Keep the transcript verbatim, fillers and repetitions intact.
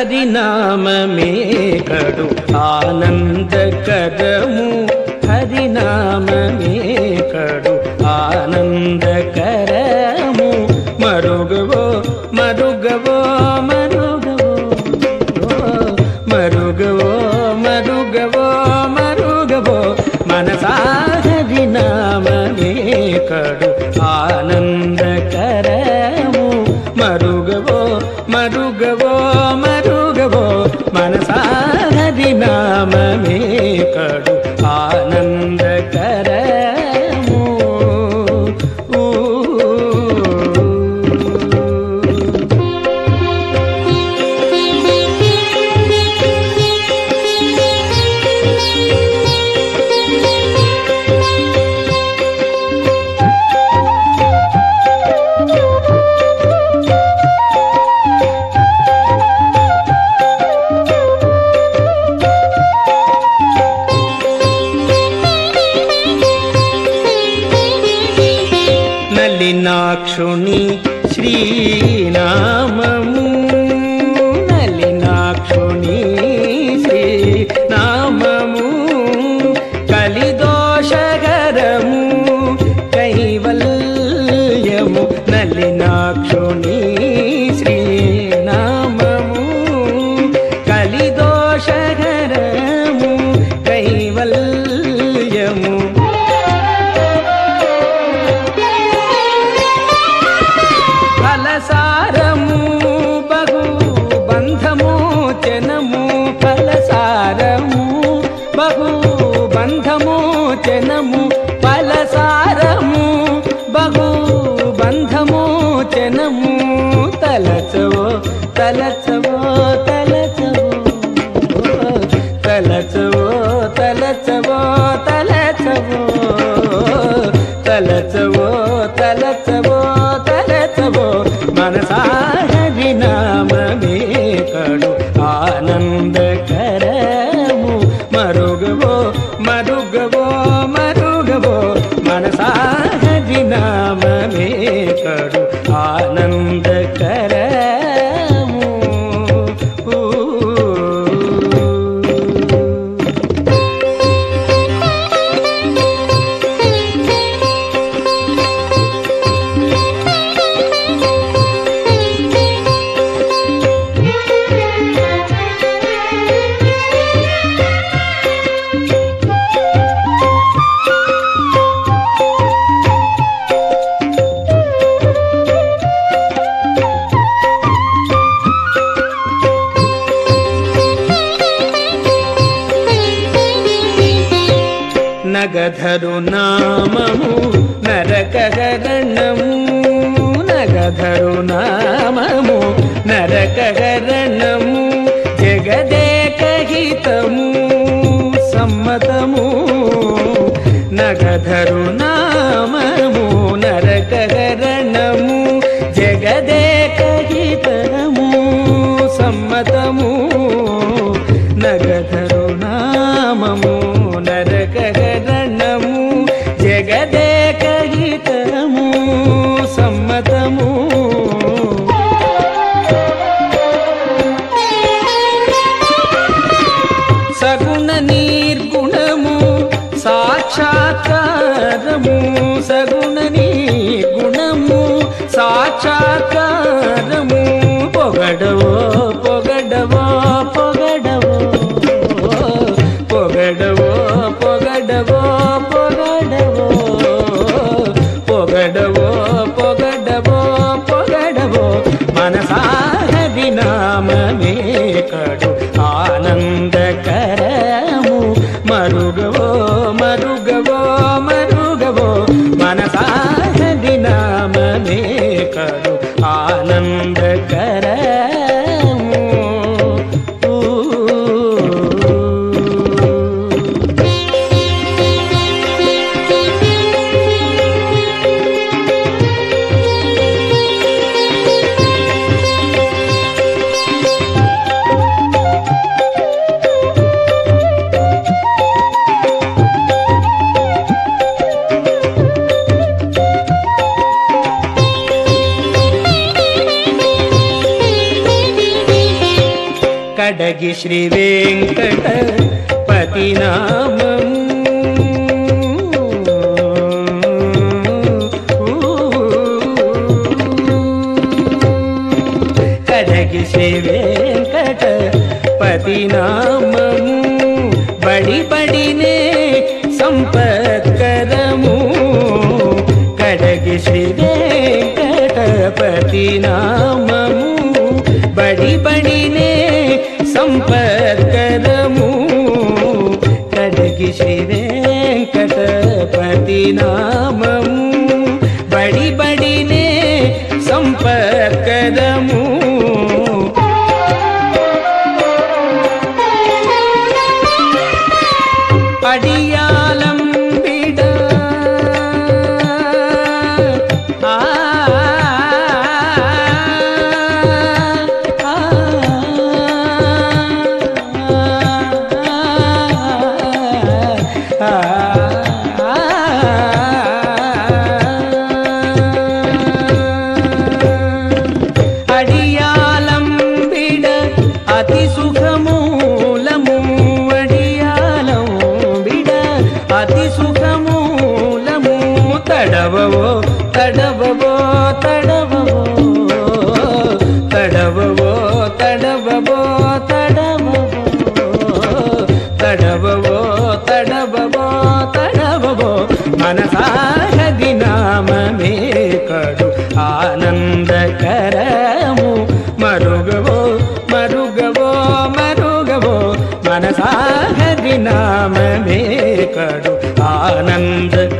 హరినామమే కడు ఆనందకరము, హరినామమే కడు ఆనందకరము. మరుగవో మరుగవో మరుగవో మరుగవో మరుగవో మరుగవో మనసా హరినామమే కడు ఆనందకరము. మరుగవో మరుగవో మరుగవో మనసా హరినామమే కడు ఆనందకరము. నలినాక్షుని శ్రీనామము, నలినాక్షుని శ్రీనామము కలిదోషకరము కైవల్యము. నలినాక్షుని శ్రీనామము కలిదోషకరము కైవల్యము. ఫలసారము బహు బంధమోచనము, ఫలసారము బహు బంధమోచనము, ఫలసారము బహు బంధమోచనము. తలచవో తలచవో తలచవో తలచవో తలచవో తలచవో తలచవో తలచవో తలచవో మనసా హరినామమే కడు ఆనందకరము. మరుగవో మరుగవో మరుగవో మనసా హరినామమే కడు ఆనందకరము. నగధరు నామము నరకహరణము, నగధరు నామము నరకహరణము. జగదేకహితము సమ్మతము, నగధరు నామము నరకహరణము. జగదేకహితము సమ్మతము, నగధరు నామము నరకహరణము. జగదేకహితము సమ్మతము. సగుణ నిర్గుణము సాక్షాత్కారము, సగుణ నిర్గుణము సాక్షాత్కారము. పొగడవో పొగడవో పొగడవో పొగడవో పొగడవో పొగడవో పొగడవో పొగడవో పొగడవో మనసా హరినామమే కడు ఆనందకరము. మరుగవో మరుగవో మరుగవో మనసా హరినామమే కడు ఆ కడగి శ్రీ వెంకటపతి నామము కడగి శ్రీ వెంకటపతి నామము బడి బడినే సంపత్కరము కడగి శ్రీ వెంకటపతి నామము బడి బడినే సంపత్కరము కడగి శ్రీ వెంకటపతి నామము బడి బడినే సంపత్కరము అడియాలంబిడ ఆ అడియాలంబిడ అతి సుఖమూలము అడియాలంబిడ అతి సుఖమూలము తడవవో తడవవో తడవవో తడవవో తడవవో తడవవో తడవవో తడవవో మనసాహది నామమే కడు ఆనందకరము మరుగవో మరుగవో మరుగవో మనసాహది నామమే కడు ఆనంద